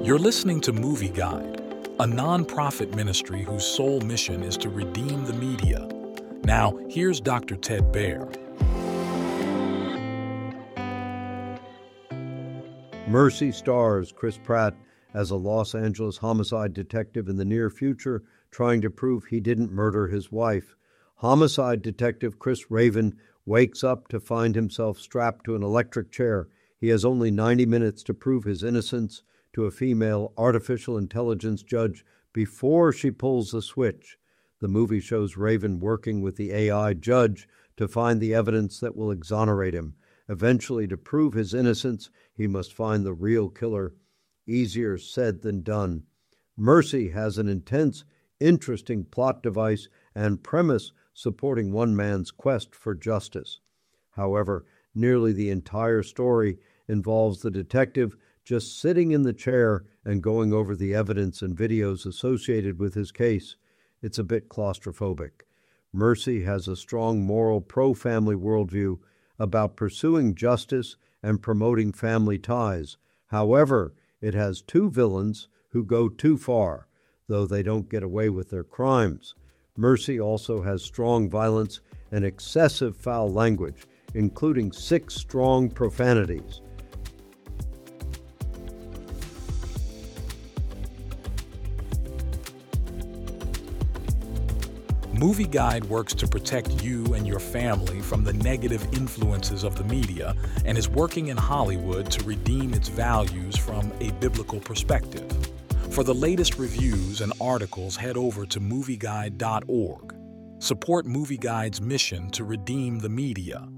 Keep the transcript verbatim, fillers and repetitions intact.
You're listening to Movie Guide, a non-profit ministry whose sole mission is to redeem the media. Now, here's Doctor Ted Baehr. Mercy stars Chris Pratt as a Los Angeles homicide detective in the near future trying to prove he didn't murder his wife. Homicide detective Chris Raven wakes up to find himself strapped to an electric chair. He has only ninety minutes to prove his innocence to a female artificial intelligence judge before she pulls the switch. The movie shows Raven working with the A I judge to find the evidence that will exonerate him. Eventually, to prove his innocence, he must find the real killer. Easier said than done. Mercy has an intense, interesting plot device and premise supporting one man's quest for justice. However, nearly the entire story involves the detective just sitting in the chair and going over the evidence and videos associated with his case. It's a bit claustrophobic. Mercy has a strong moral pro-family worldview about pursuing justice and promoting family ties. However, it has two villains who go too far, though they don't get away with their crimes. Mercy also has strong violence and excessive foul language, including six strong profanities. Movie Guide works to protect you and your family from the negative influences of the media and is working in Hollywood to redeem its values from a biblical perspective. For the latest reviews and articles, head over to movie guide dot org. Support Movie Guide's mission to redeem the media.